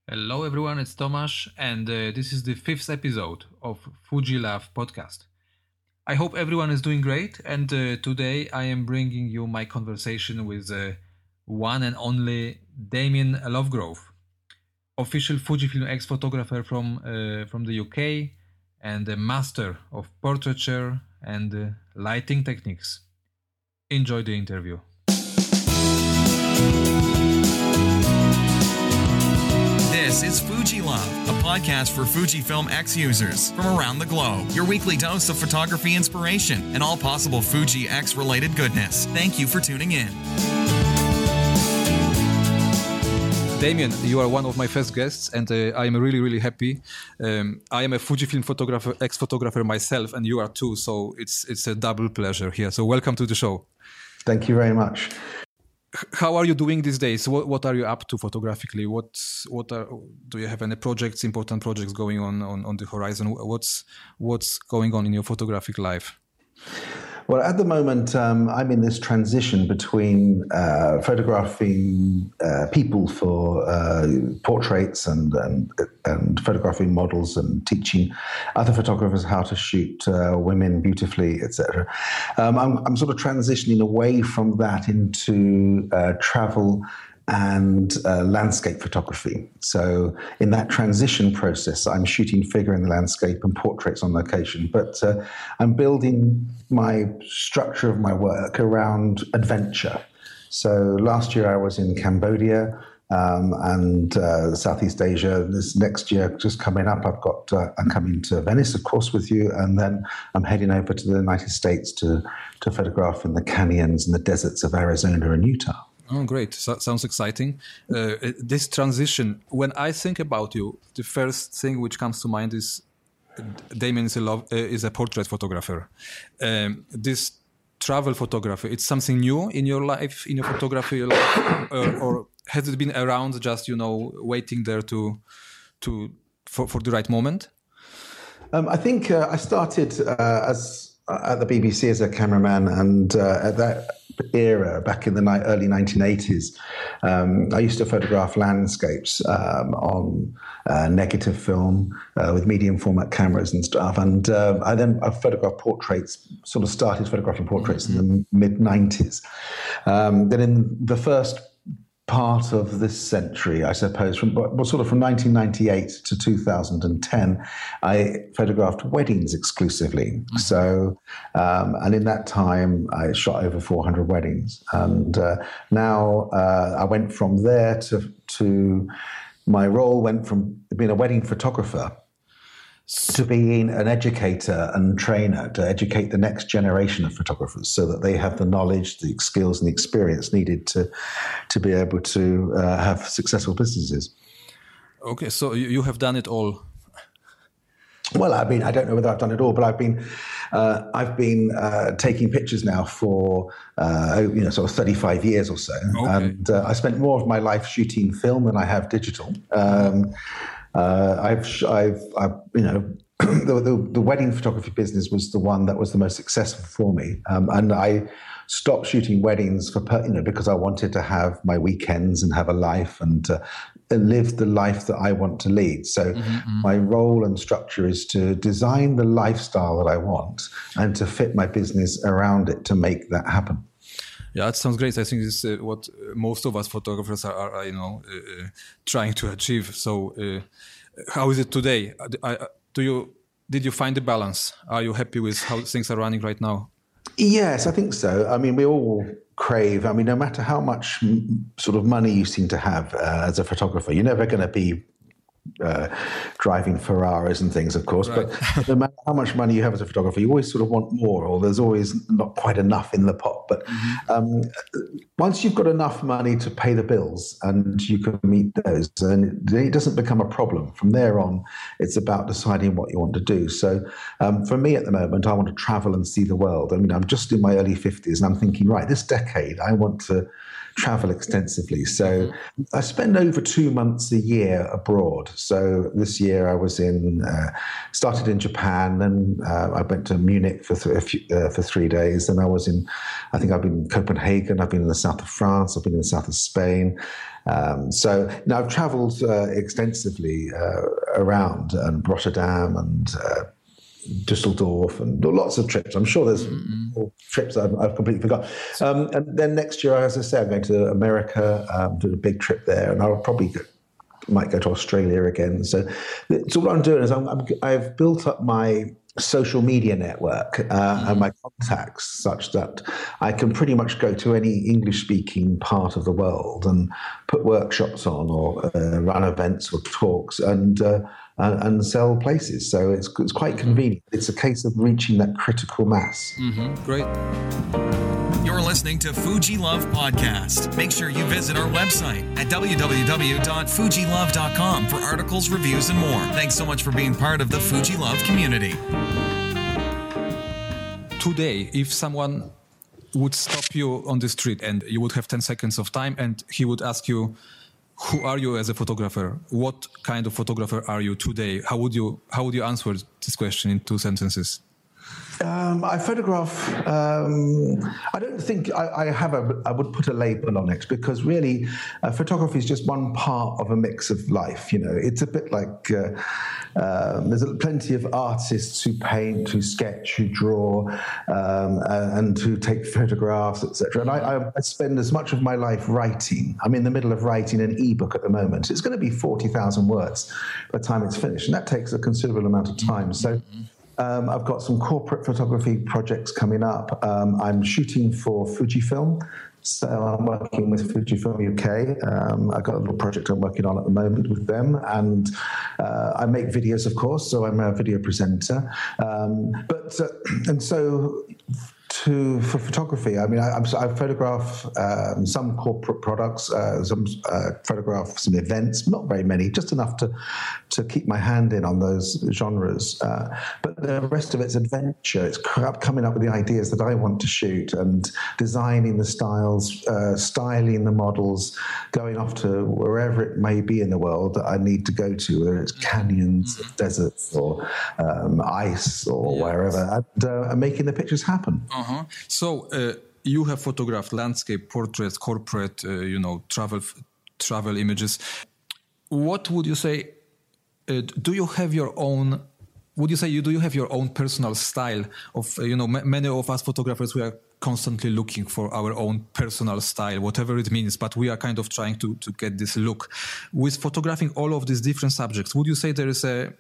Hello everyone, it's Tomasz, and this is the fifth episode of Fuji Love podcast. I hope everyone is doing great, and today I am bringing you my conversation with one and only Damien Lovegrove, official Fujifilm X photographer from the UK, and a master of portraiture and lighting techniques. Enjoy the interview. This is Fuji Love, a podcast for Fujifilm X users from around the globe. Your weekly dose of photography inspiration and all possible Fuji X related goodness. Thank you for tuning in. Damien, you are one of my first guests, and I am really happy. I am a Fujifilm photographer, ex-photographer myself, and you are too. So it's a double pleasure here. So welcome to the show. Thank you very much. How are you doing these days? What are you up to photographically? Do you have any important projects going on the horizon? What's going on in your photographic life? Well, at the moment, I'm in this transition between photographing people for portraits and photographing models and teaching other photographers how to shoot women beautifully, etc. I'm sort of transitioning away from that into travel and landscape photography. So in that transition process, I'm shooting figure in the landscape and portraits on location, but I'm building my structure of my work around adventure. So last year I was in Cambodia and Southeast Asia. This next year, just coming up, I'm coming to Venice, of course, with you, and then I'm heading over to the United States to photograph in the canyons and the deserts of Arizona and Utah. Oh, great. Sounds exciting. This transition, when I think about you, the first thing which comes to mind is Damien is a portrait photographer. This travel photography, it's something new in your life, in your photography life, or has it been around just, waiting there for the right moment? I think I started at the BBC as a cameraman, and at that era, back in the early 1980s, I used to photograph landscapes on negative film with medium format cameras and stuff. And I photographed portraits, sort of started photographing portraits in the mid-90s. Then in the first part of this century, I suppose, from 1998 to 2010, I photographed weddings exclusively. So, and in that time, I shot over 400 weddings. And now I went from there to my role went from being a wedding photographer to being an educator and trainer to educate the next generation of photographers so that they have the knowledge, the skills and the experience needed to be able to have successful businesses. Okay, so you have done it all. Well, I don't know whether I've done it all, but I've been taking pictures now for sort of 35 years or so, okay. And I spent more of my life shooting film than I have digital. The wedding photography business was the one that was the most successful for me, and I stopped shooting weddings because I wanted to have my weekends and have a life and live the life that I want to lead. So my role and structure is to design the lifestyle that I want and to fit my business around it to make that happen. Yeah, that sounds great. I think this is what most of us photographers are trying to achieve. So, how is it today? Did you find the balance? Are you happy with how things are running right now? Yes, I think so. I mean, we all crave. I mean, no matter how much sort of money you seem to have as a photographer, you're never going to be driving Ferraris and things, of course, right. But no matter how much money you have as a photographer, you always sort of want more, or there's always not quite enough in the pot. But once you've got enough money to pay the bills and you can meet those, then it doesn't become a problem. From there on, it's about deciding what you want to do. So for me at the moment, I want to travel and see the world. I mean, I'm just in my early 50s and I'm thinking, right, this decade, I want to travel extensively. So I spend over 2 months a year abroad. So this year I was started in Japan, then I went to Munich for 3 days. And I've been in Copenhagen, I've been in the south of France, I've been in the south of Spain. So now I've traveled extensively around Rotterdam and Düsseldorf and lots of trips. I'm sure there's trips I've completely forgot. And then next year, as I said, I'm going to America, do a big trip there, and I'll probably might go to Australia again. So what I'm doing is I've built up my social media network and my contacts such that I can pretty much go to any English-speaking part of the world and put workshops on or run events or talks and sell places. So it's quite convenient. It's a case of reaching that critical mass. Great. You're listening to Fuji Love Podcast. Make sure you visit our website at www.fujilove.com for articles, reviews, and more. Thanks so much for being part of the Fuji Love community. Today, if someone would stop you on the street and you would have 10 seconds of time and he would ask you, who are you as a photographer? What kind of photographer are you today? How would you answer this question in 2 sentences? I photograph. I don't think I would put a label on it, because really, photography is just one part of a mix of life. You know, it's a bit like there's plenty of artists who paint, who sketch, who draw, and who take photographs, etc. And I spend as much of my life writing. I'm in the middle of writing an ebook at the moment. It's going to be 40,000 words by the time it's finished, and that takes a considerable amount of time. So. I've got some corporate photography projects coming up. I'm shooting for Fujifilm, so I'm working with Fujifilm UK. I've got a little project I'm working on at the moment with them, and I make videos, of course, so I'm a video presenter. For photography, I mean, I photograph some corporate products, photograph some events, not very many, just enough to keep my hand in on those genres. But the rest of it's adventure. It's coming up with the ideas that I want to shoot and designing the styles, styling the models, going off to wherever it may be in the world that I need to go to, whether it's canyons, deserts, or ice, or wherever, and making the pictures happen. So you have photographed landscape, portraits, corporate, travel images. What would you say? Do you have your own? Would you say do you have your own personal style of? Many of us photographers, we are constantly looking for our own personal style, whatever it means. But we are kind of trying to get this look. With photographing all of these different subjects, would you say there is a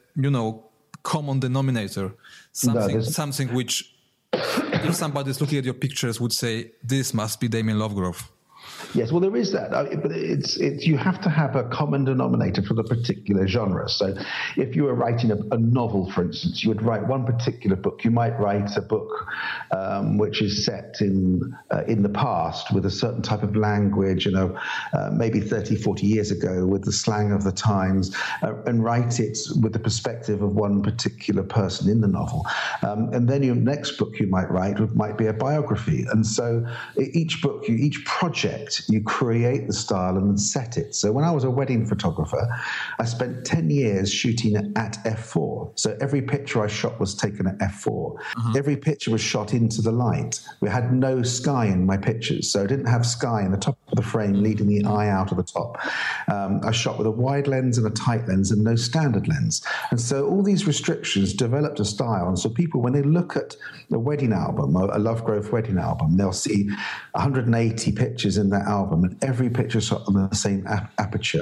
common denominator, something which, if somebody is looking at your pictures, would say this must be Damien Lovegrove? Yes, well, there is that, but it's you have to have a common denominator for the particular genre. So if you were writing a novel, for instance, you would write one particular book. You might write a book which is set in the past with a certain type of language, maybe 30, 40 years ago with the slang of the times, and write it with the perspective of one particular person in the novel. And then your next book you might write might be a biography. And so each book, each project, you create the style and then set it. So when I was a wedding photographer, I spent 10 years shooting at f4. So every picture I shot was taken at f4. Every picture was shot into the light. We had no sky in my pictures, so I didn't have sky in the top of the frame leading the eye out of the top. I shot with a wide lens and a tight lens and no standard lens. And so all these restrictions developed a style. And so people, when they look at a wedding album, a Lovegrove wedding album, they'll see 180 pictures in that album, and every picture shot on the same aperture.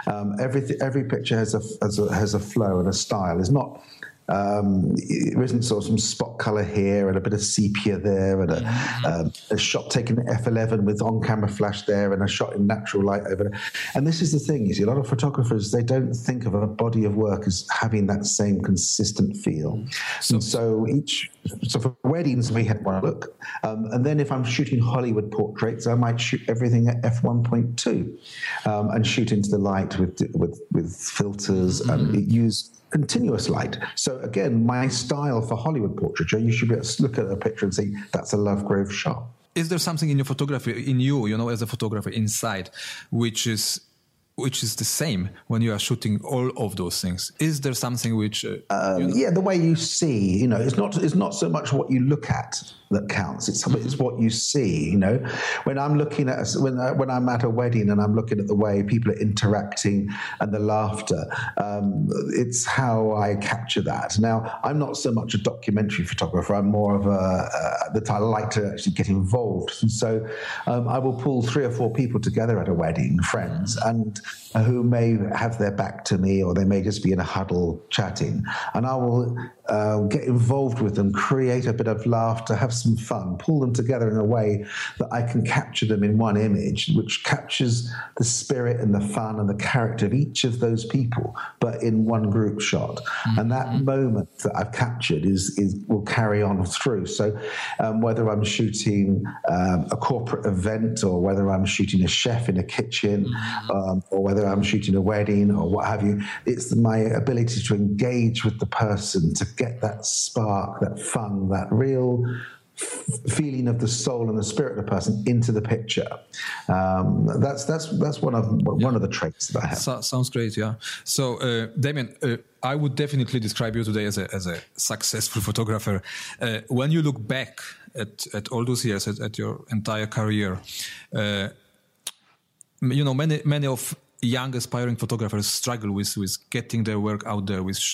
Every picture has a flow and a style. It's not. There isn't sort of some spot color here and a bit of sepia there, and a shot taken at f11 with on-camera flash there, and a shot in natural light over there. And this is the thing: a lot of photographers, they don't think of a body of work as having that same consistent feel. So for weddings we had one look, and then if I'm shooting Hollywood portraits, I might shoot everything at f1.2 and shoot into the light with filters and use continuous light. So again, my style for Hollywood portraiture, you should be able to look at a picture and say, that's a Lovegrove shot. is there something in your photography, in you, as a photographer inside, which is the same when you are shooting all of those things? Is there something which... Yeah, the way you see, it's not so much what you look at that counts. It's what you see, When I'm looking at, when I'm at a wedding and I'm looking at the way people are interacting and the laughter, it's how I capture that. Now, I'm not so much a documentary photographer. I'm more of that I like to actually get involved. And so I will pull 3 or 4 people together at a wedding, friends, and who may have their back to me, or they may just be in a huddle chatting. And I will get involved with them, create a bit of laughter, have some fun, pull them together in a way that I can capture them in one image, which captures the spirit and the fun and the character of each of those people, but in one group shot. Mm-hmm. And that moment that I've captured will carry on through. So whether I'm shooting a corporate event, or whether I'm shooting a chef in a kitchen, or whether I'm shooting a wedding or what have you, it's my ability to engage with the person, to get that spark, that fun, that real feeling of the soul and the spirit of the person into the picture. That's one of the traits that I have. Sounds great, yeah. So, Damien, I would definitely describe you today as a successful photographer. When you look back at all those years, at your entire career, many of young aspiring photographers struggle with getting their work out there, with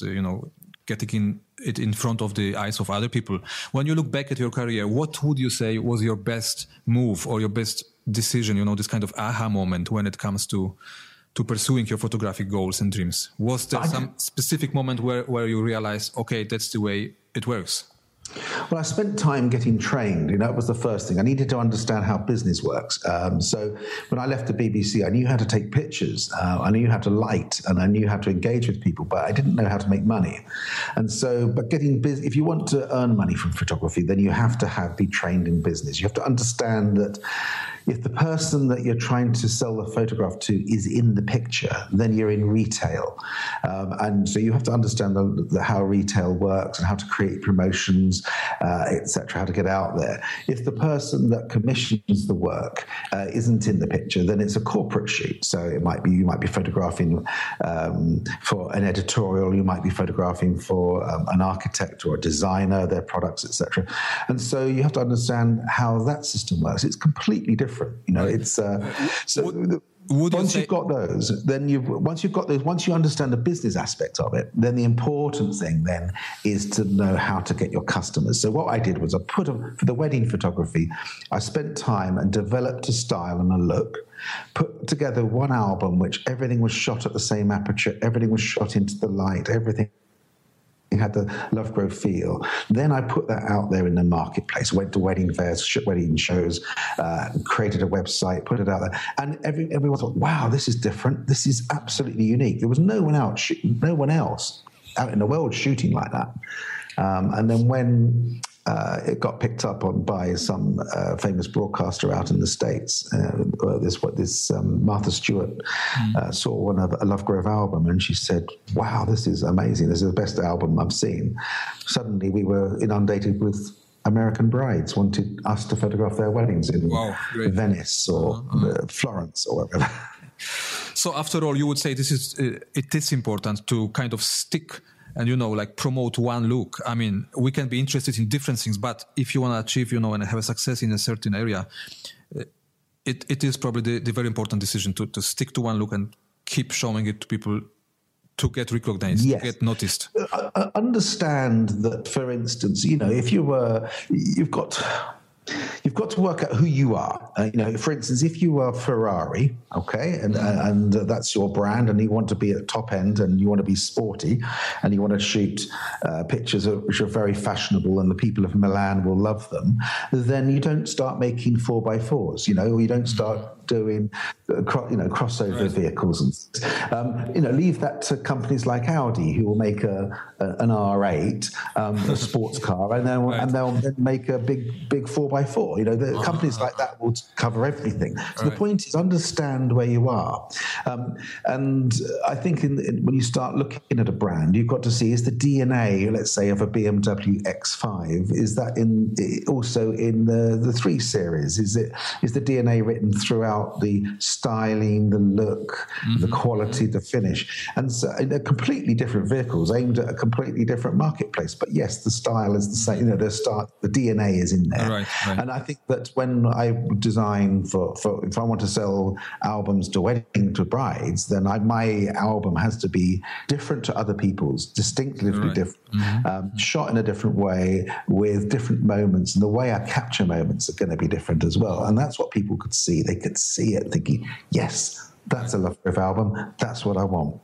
getting it in front of the eyes of other people. When you look back at your career, what would you say was your best move or your best decision, this kind of aha moment when it comes to pursuing your photographic goals and dreams? Was there some specific moment where you realized, okay, that's the way it works? Well, I spent time getting trained. That was the first thing. I needed to understand how business works. So when I left the BBC, I knew how to take pictures. I knew how to light, and I knew how to engage with people, but I didn't know how to make money. And so, but getting busy, if you want to earn money from photography, then you have to be trained in business. You have to understand that if the person that you're trying to sell the photograph to is in the picture, then you're in retail. And so you have to understand how retail works and how to create promotions, etc., how to get out there. If the person that commissions the work isn't in the picture, then it's a corporate shoot. So you might be photographing for an editorial, you might be photographing for an architect or a designer, their products, etc. And so you have to understand how that system works. It's completely different. It's once you've got those, once you understand the business aspect of it, then the important thing then is to know how to get your customers. So what I did was for the wedding photography, I spent time and developed a style and a look, put together one album which everything was shot at the same aperture, everything was shot into the light, everything had the Lovegrove feel. Then I put that out there in the marketplace, went to wedding fairs, wedding shows, created a website, put it out there. And everyone thought, wow, this is different. This is absolutely unique. There was no one else out in the world shooting like that. And then when it got picked up on by some famous broadcaster out in the States, Martha Stewart saw one of a Lovegrove album, and she said, wow, this is amazing. This is the best album I've seen. Suddenly we were inundated with American brides wanted us to photograph their weddings in Venice or Florence or whatever. So after all, you would say it is important to kind of stick and, promote one look. I mean, we can be interested in different things, but if you want to achieve, and have a success in a certain area, it is probably the very important decision to stick to one look and keep showing it to people to get recognized, to get noticed. Understand that, for instance, if you've got to work out who you are. For instance, if you are Ferrari, okay, and that's your brand, and you want to be at top end, and you want to be sporty, and you want to shoot pictures which are very fashionable, and the people of Milan will love them, then you don't start making 4x4s, or you don't start doing crossover vehicles and leave that to companies like Audi, who will make an R8, a sports car, and they'll then make a big 4x4. The companies like that will cover everything. So the point is, understand where you are, and I think when you start looking at a brand, you've got to see, is the DNA, let's say, of a BMW X5, is that also in the 3 Series? Is the DNA written throughout the styling, the look, the quality, the finish? And so they're completely different vehicles aimed at a completely different marketplace. But yes, the style is the same. The DNA is in there. Right. And I think that when I design for if I want to sell albums to brides, then my album has to be different to other people's, distinctly different, shot in a different way with different moments, and the way I capture moments are going to be different as well. And that's what people could see. They could see it thinking, yes, that's a Love Riff album. That's what I want.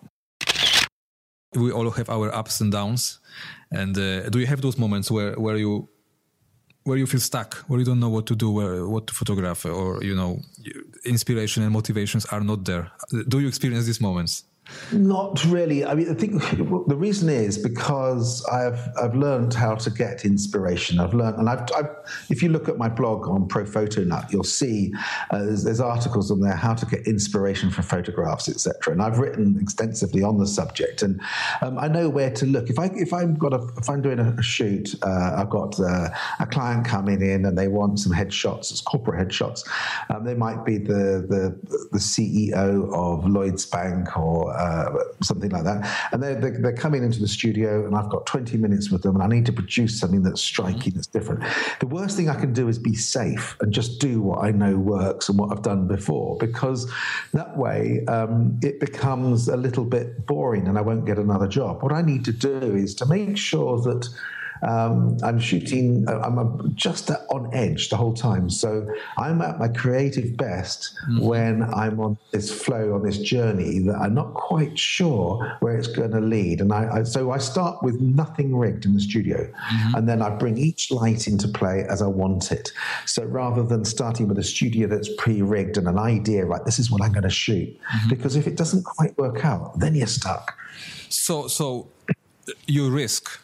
We all have our ups and downs. And do you have those moments where you feel stuck, where you don't know what to do, what to photograph, or, inspiration and motivations are not there? Do you experience these moments? Not really. I mean, I think the reason is because I've learned how to get inspiration. I've learned, and I've if you look at my blog on ProPhotoNut, you'll see there's articles on there how to get inspiration for photographs, etc. And I've written extensively on the subject, and I know where to look. If I'm doing a shoot, I've got a client coming in and they want some headshots, it's corporate headshots. They might be the CEO of Lloyds Bank or something like that, and they're coming into the studio, and I've got 20 minutes with them, and I need to produce something that's striking, that's different. The worst thing I can do is be safe and just do what I know works and what I've done before, because that way it becomes a little bit boring and I won't get another job. What I need to do is to make sure that I'm shooting, I'm just on edge the whole time. So I'm at my creative best when I'm on this flow, on this journey that I'm not quite sure where it's going to lead. And so I start with nothing rigged in the studio, and then I bring each light into play as I want it. So rather than starting with a studio that's pre-rigged and an idea, right, this is what I'm going to shoot, because if it doesn't quite work out, then you're stuck. So you risk.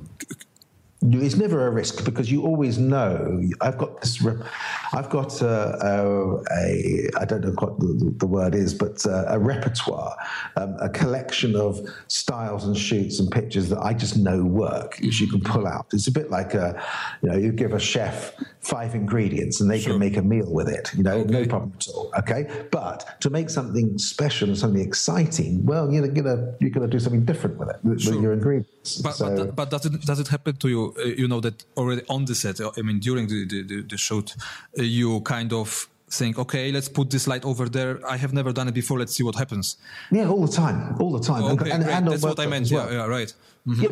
It's never a risk, because you always know. I've got I don't know what the word is, but a repertoire, a collection of styles and shoots and pictures that I just know work, which you can pull out. It's a bit like you give a chef 5 ingredients and they can make a meal with it. No problem at all. Okay, but to make something special and something exciting, well, you're gonna do something different with it with your ingredients. But does it happen to you? That already on the set, I mean, during the shoot, you kind of think, okay, let's put this light over there. I have never done it before. Let's see what happens. Yeah, all the time. Okay, and that's what I meant. Well. Yeah, right. Yeah,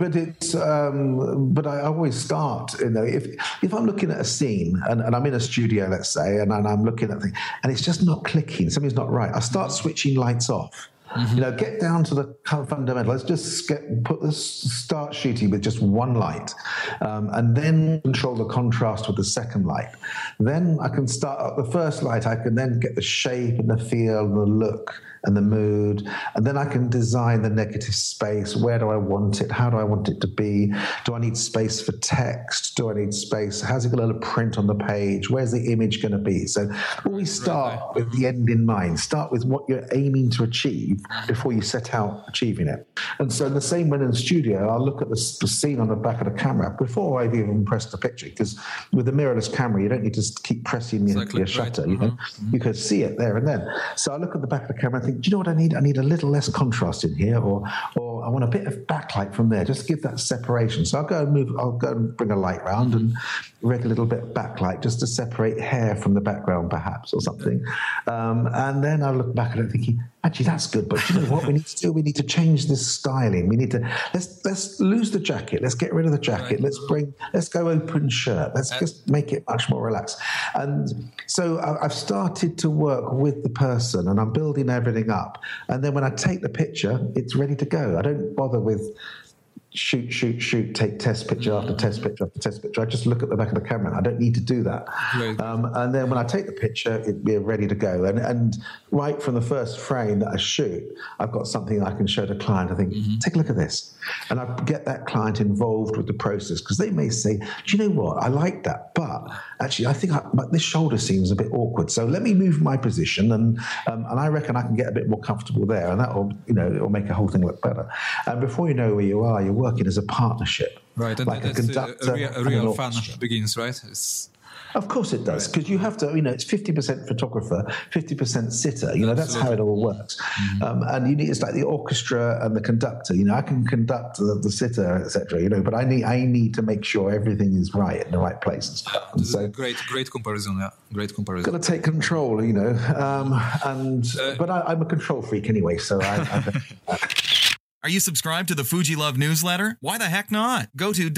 but I always start. If I'm looking at a scene and I'm in a studio, let's say, and I'm looking at things, and it's just not clicking, something's not right, I start switching lights off. Get down to the fundamental. Let's just start shooting with just one light, and then control the contrast with the second light. Then I can start at the first light. I can then get the shape and the feel and the look and the mood, and then I can design the negative space. Where do I want it? How do I want it to be? Do I need space for text? Do I need space? How's it going to print on the page? Where's the image going to be? So always start with the end in mind. Start with what you're aiming to achieve before you set out achieving it. And so the same when in the studio, I'll look at the scene on the back of the camera before I've even pressed the picture, because with a mirrorless camera, you don't need to keep pressing your shutter. You can see it there and then. So I look at the back of the camera and think, do you know what I need? I need a little less contrast in here, or I want a bit of backlight from there, just to give that separation. So I'll go and bring a light round and rig a little bit of backlight just to separate hair from the background, perhaps, or something. And then I look back at it thinking, actually, that's good, but you know what we need to do? We need to change this styling. We need to let's lose the jacket. Let's get rid of the jacket. Let's go open shirt. Let's just make it much more relaxed. And so I've started to work with the person, and I'm building everything up. And then when I take the picture, it's ready to go. I don't bother with shoot, take test picture after test picture after test picture. I just look at the back of the camera. I don't need to do that. And then when I take the picture, we're ready to go. And right from the first frame that I shoot, I've got something I can show the client. I think, take a look at this. And I get that client involved with the process, because they may say, do you know what? I like that, but actually I think this shoulder seems a bit awkward. So let me move my position, and I reckon I can get a bit more comfortable there, and that will, it'll make the whole thing look better. And before you know where you are, you're working as a partnership. Right, and like that's a real fun begins, right? Of course it does, because you have to, it's 50% photographer, 50% sitter. That's how it all works. And it's like the orchestra and the conductor. I can conduct the sitter, etc. But I need to make sure everything is right in the right place and stuff. And so great comparison. Yeah, great comparison. Got to take control, but I'm a control freak anyway, so I Are you subscribed to the Fuji Love newsletter? Why the heck not? Go to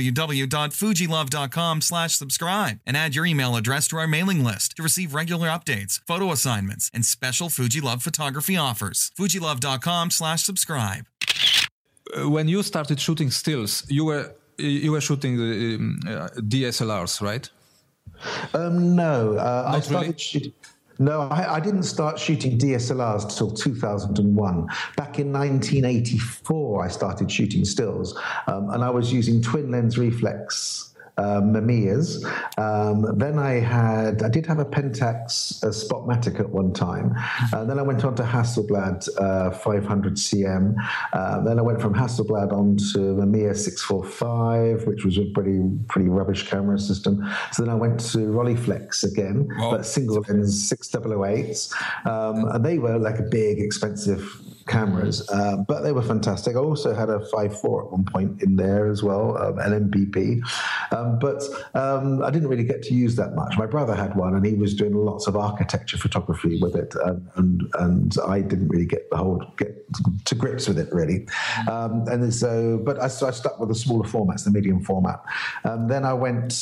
www.fujilove.com/subscribe and add your email address to our mailing list to receive regular updates, photo assignments, and special Fuji Love photography offers. fujilove.com/subscribe. When you started shooting stills, you were shooting the DSLRs, right? No, I started really? shooting. No, I didn't start shooting DSLRs until 2001. Back in 1984, I started shooting stills, and I was using twin lens reflex Mamiyas. Then I did have a Pentax Spotmatic at one time. Then I went on to Hasselblad 500 CM. Then I went from Hasselblad on to Mamiya 645, which was a pretty rubbish camera system. So then I went to Rolleiflex again, but single lens 6008s. And they were like a big, expensive cameras, but they were fantastic. I also had a 5.4 at one point in there as well, LMPP, but I didn't really get to use that much. My brother had one, and he was doing lots of architecture photography with it, and I didn't really get to grips with it really. But I stuck with the smaller formats, the medium format. Then I went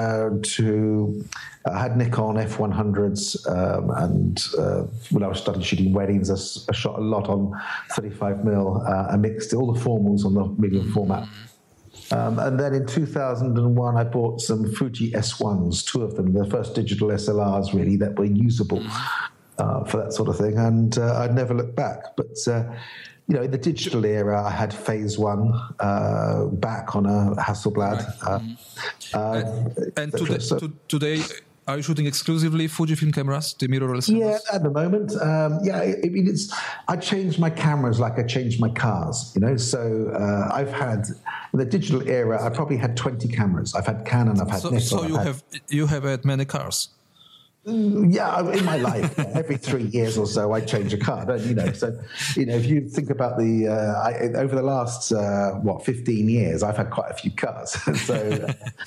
I had Nikon F100s, and when I started shooting weddings, I shot a lot on 35mm. I mixed all the formals on the medium format. And then in 2001, I bought some Fuji S1s, two of them, the first digital SLRs really that were usable for that sort of thing. And I'd never looked back. But, in the digital era, I had Phase 1 back on a Hasselblad. And today, are you shooting exclusively Fujifilm cameras, the mirrorless cameras? Yeah, at the moment. I changed my cameras like I changed my cars, So I've had, in the digital era, I probably had 20 cameras. I've had Canon, I've had Nikon. So you have had many cars? Yeah, in my life, every 3 years or so, I change a car. So, if you think about over the last 15 years, I've had quite a few cars. So,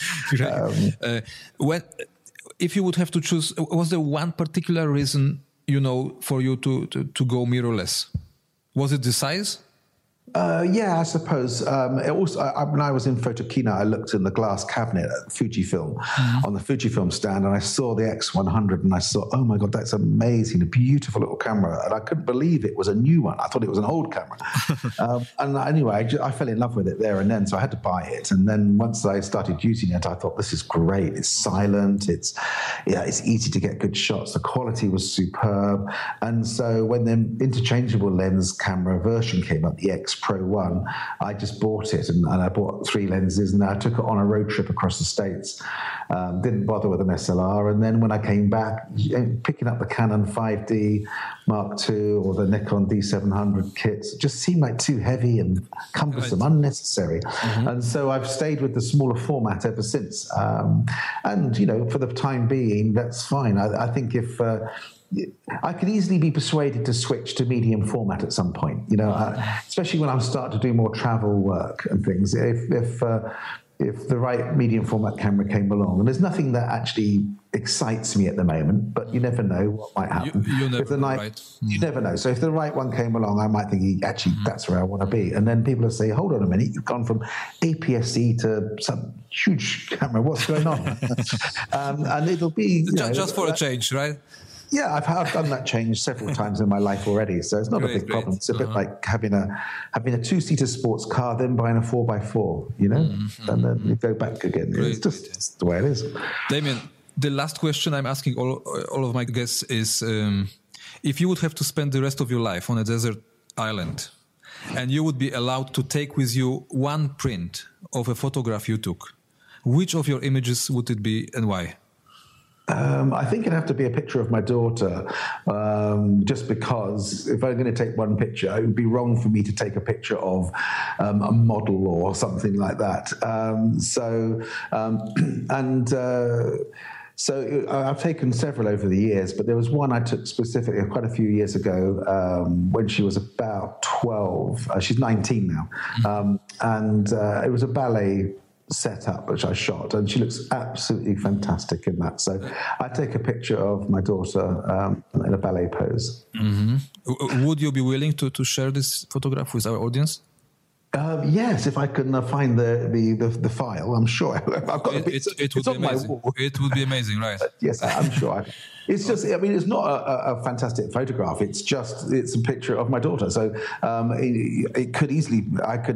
if you would have to choose, was there one particular reason, for you to go mirrorless? Was it the size? Yeah, I suppose. When I was in Photokina, I looked in the glass cabinet at Fujifilm, on the Fujifilm stand, and I saw the X100, and I thought, oh my God, that's amazing, a beautiful little camera. And I couldn't believe it was a new one. I thought it was an old camera. And anyway, I fell in love with it there and then, so I had to buy it. And then once I started using it, I thought, this is great. It's silent. It's easy to get good shots. The quality was superb. And so when the interchangeable lens camera version came up, the X Pro 1, I just bought it, and I bought 3 lenses, and I took it on a road trip across the States. Didn't bother with an SLR, and then when I came back, picking up the Canon 5D Mark II or the Nikon D700 kits just seemed like too heavy and cumbersome, unnecessary. And so I've stayed with the smaller format ever since. And for the time being, that's fine. I think if I could easily be persuaded to switch to medium format at some point, especially when I'm starting to do more travel work and things. If the right medium format camera came along, and there's nothing that actually excites me at the moment, but you never know what might happen. You never know, right? You never know. So if the right one came along, I might think, actually, that's where I want to be. And then people will say, hold on a minute, you've gone from APS-C to some huge camera. What's going on? And it'll be... just for a change, right? Yeah, I've done that change several times in my life already, so it's not a big problem. It's a bit like having a two-seater sports car, then buying a 4x4, and then you go back again. It's just the way it is. Damien, the last question I'm asking all of my guests is, if you would have to spend the rest of your life on a desert island, and you would be allowed to take with you one print of a photograph you took, which of your images would it be and why? I think it'd have to be a picture of my daughter, just because if I'm going to take one picture, it would be wrong for me to take a picture of a model or something like that. So I've taken several over the years, but there was one I took specifically quite a few years ago when she was about 12. She's 19 now. And it was a ballet setup which I shot, and she looks absolutely fantastic in that. So I take a picture of my daughter in a ballet pose. Mm-hmm. Would you be willing to share this photograph with our audience? Yes, if I can find the file, I'm sure. I've got it would be amazing. It would be amazing, right? Yes, I'm sure. It's just, I mean, it's not a fantastic photograph. It's a picture of my daughter. So I could easily,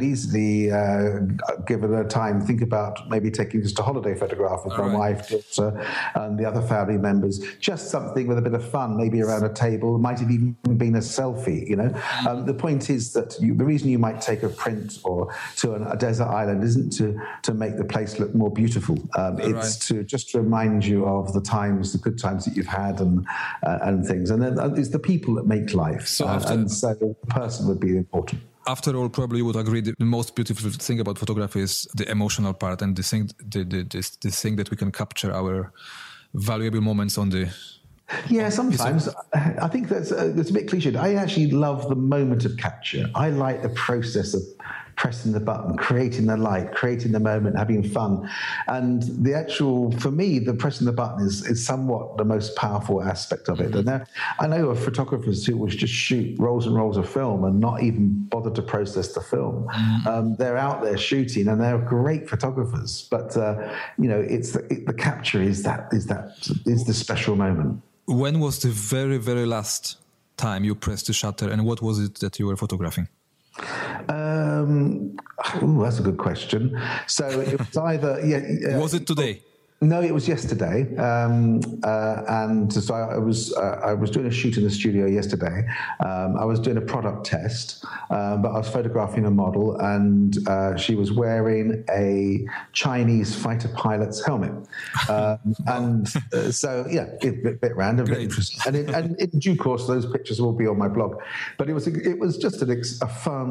given a time, think about maybe taking just a holiday photograph with my wife, daughter, and the other family members. Just something with a bit of fun, maybe around a table. It might have even been a selfie. The point is that the reason you might take a print or to a desert island isn't to make the place look more beautiful. It's to just remind you of the good times that you've had and things, and then it's the people that make life. So the person would be important. After all, probably you would agree the most beautiful thing about photography is the emotional part and the thing that we can capture our valuable moments on the. Yeah, sometimes I think that's a bit cliched. I actually love the moment of capture. I like the process of pressing the button, creating the light, creating the moment, having fun. And for me, the pressing the button is somewhat the most powerful aspect of it. And I know of photographers who will just shoot rolls and rolls of film and not even bother to process the film. They're out there shooting and they're great photographers. But, it's the capture is the special moment. When was the very, very last time you pressed the shutter, and what was it that you were photographing? That's a good question. So it was either was it today? No, it was yesterday, and so I was doing a shoot in the studio yesterday. I was doing a product test, but I was photographing a model, and she was wearing a Chinese fighter pilot's helmet, so a bit random, a bit interesting. And in due course, those pictures will be on my blog. But it was just a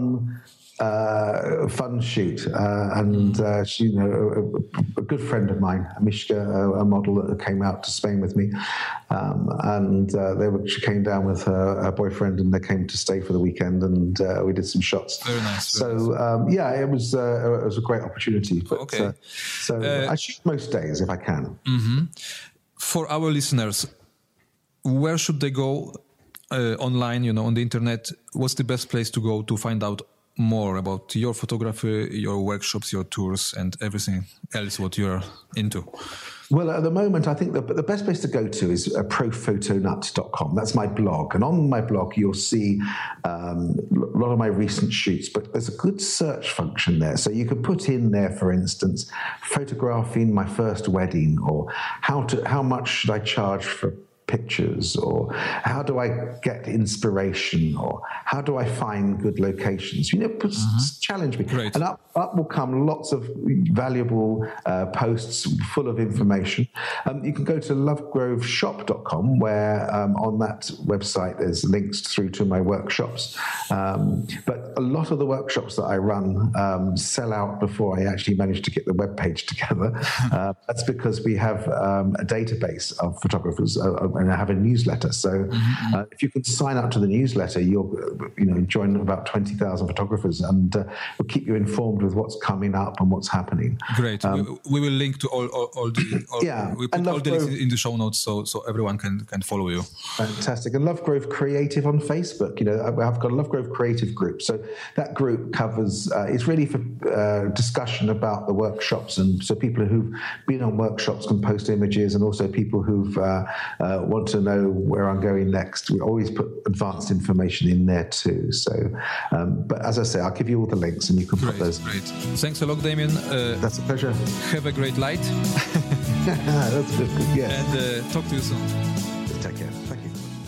fun shoot, and she, a good friend of mine, Mishka, a model that came out to Spain with me, and she came down with her boyfriend, and they came to stay for the weekend, and we did some shots. Very nice. It was a great opportunity. But, I shoot most days if I can. Mm-hmm. For our listeners, where should they go online? On the internet. What's the best place to go to find out more about your photography, your workshops, your tours, and everything else what you're into? Well, at the moment, I think the best place to go to is prophotonut.com. That's my blog. And on my blog, you'll see a lot of my recent shoots, but there's a good search function there. So you could put in there, for instance, photographing my first wedding, or how much should I charge for pictures, or how do I get inspiration, or how do I find good locations? Challenge me. Great. And up will come lots of valuable posts full of information. You can go to lovegroveshop.com, where on that website there's links through to my workshops. But a lot of the workshops that I run sell out before I actually manage to get the webpage together. That's because we have a database of photographers, and I have a newsletter. So if you can sign up to the newsletter, you'll join about 20,000 photographers, and we'll keep you informed with what's coming up and what's happening. Great. We will link to all the we put all the links in the show notes, so everyone can follow you. Fantastic. And Love Grove Creative on Facebook. I've got a Love Grove Creative group. So that group covers. It's really for discussion about the workshops, and so people who've been on workshops can post images, and also people who've want to know where I'm going next, we always put advanced information in there too. So, but as I say, I'll give you all the links and you can put those. Great. Thanks a lot, Damien. That's a pleasure. Have a great light. That's good. Yes. And talk to you soon. Take care. Thank you.